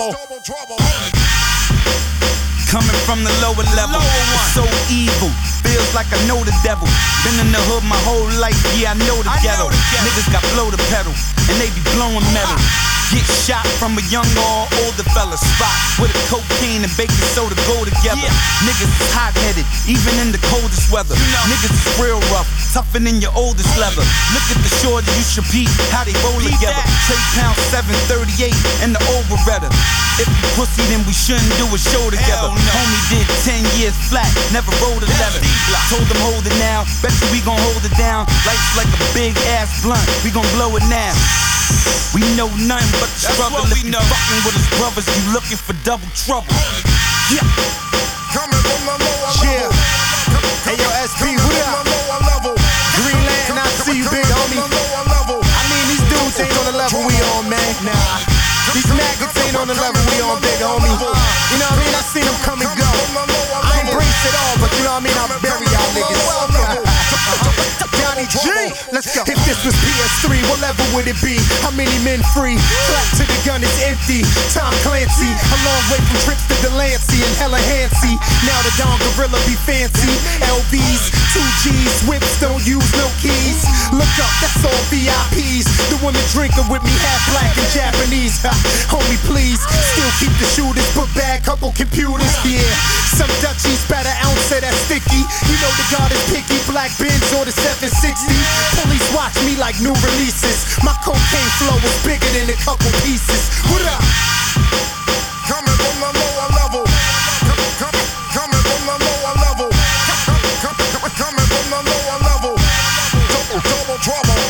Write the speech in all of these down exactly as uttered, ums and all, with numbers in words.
trouble. Coming from the lower level, it's so evil, feels like I know the devil. Been in the hood my whole life, yeah I know the ghetto. Niggas got blow the pedal, and they be blowing metal. Get shot from a young or older fella. Spot with a cocaine and baking soda go together. Yeah. Niggas is hot-headed, even in the coldest weather. You know. Niggas is real rough, tougher than your oldest leather. Look at the shorty, you should peep how they roll Beat together. That. Trade pound seven thirty-eight and the over Beretta. If you pussy, then we shouldn't do a show together. No. Homie did ten years flat, never rolled a letter. Told them hold it now, bet you we gon' hold it down. Life's like a big ass blunt, we gon' blow it now. We know nothing but the struggle. If you fucking with his brothers, you looking for double trouble. Yeah. Coming from the lower yeah. level. Hey yo, S P, what up? Green Lantern, I see you, big homie. I mean, these dudes ain't on the level we on, man. Nah. These maggots ain't on the level we on, big homie. You know what I mean? I seen them come and go. I embrace it all, but you know what I mean? I'll bury y'all niggas. Johnny G, let's go. If this was P S three, what level would it be? How many men free? Clap to the gun is empty. Tom Clancy, a long way from trips to Delancey and hella handsy. Now the Don Gorilla be fancy. L Vs, two Gs, whips don't use no keys. Look up, that's all V I Ps. The women drinking with me, half black and Japanese. Ha, homie, please, still keep the shooters, put back, couple computers. Yeah, some Dutchies, better ounce of that sticky. You know the God is picky, black Benz or the seven sixty. Police watch me like new releases. My cocaine flow is bigger than a couple pieces. What up? Coming from the lower level. Coming from the lower level. Coming from the lower level. Double, double trouble.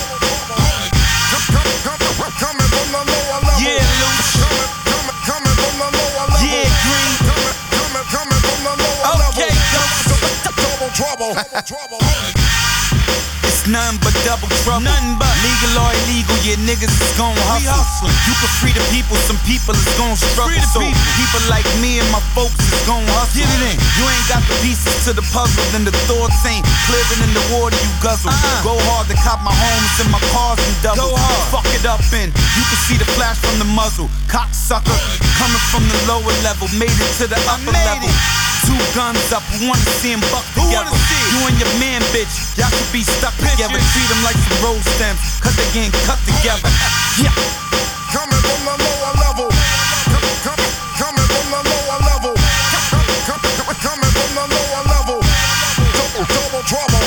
Coming from the lower level. Yeah, Luch. Coming from the lower level. Yeah, Green. Coming, coming from the lower level. Okay, double trouble. Trouble. It's nothing but double trouble. Nothing but legal or illegal, yeah, niggas is gon' hustle. You can free the people, some people is gon' struggle. So people. people like me and my folks is gon' hustle. Get it in. You ain't got the pieces to the puzzle, then the thoughts ain't clearing in the water you guzzle. Uh-uh. Go hard to cop my homes and my cars and double. Go hard. Fuck it up and you can see the flash from the muzzle. Cocksucker, coming from the lower level, made it to the upper level. It. Two guns up, who wanna see him buck together? You and your man, bitch, y'all should be stuck together. Treat them like some rose stems, cause they getting cut together. Yeah. Coming from the lower level. Coming from the lower level. Coming from the lower level. Double, double trouble.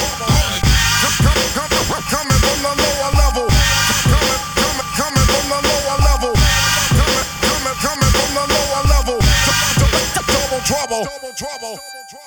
Coming from the lower level. Coming, coming from the lower level. Coming, coming, coming from the lower level. Double trouble. Double trouble.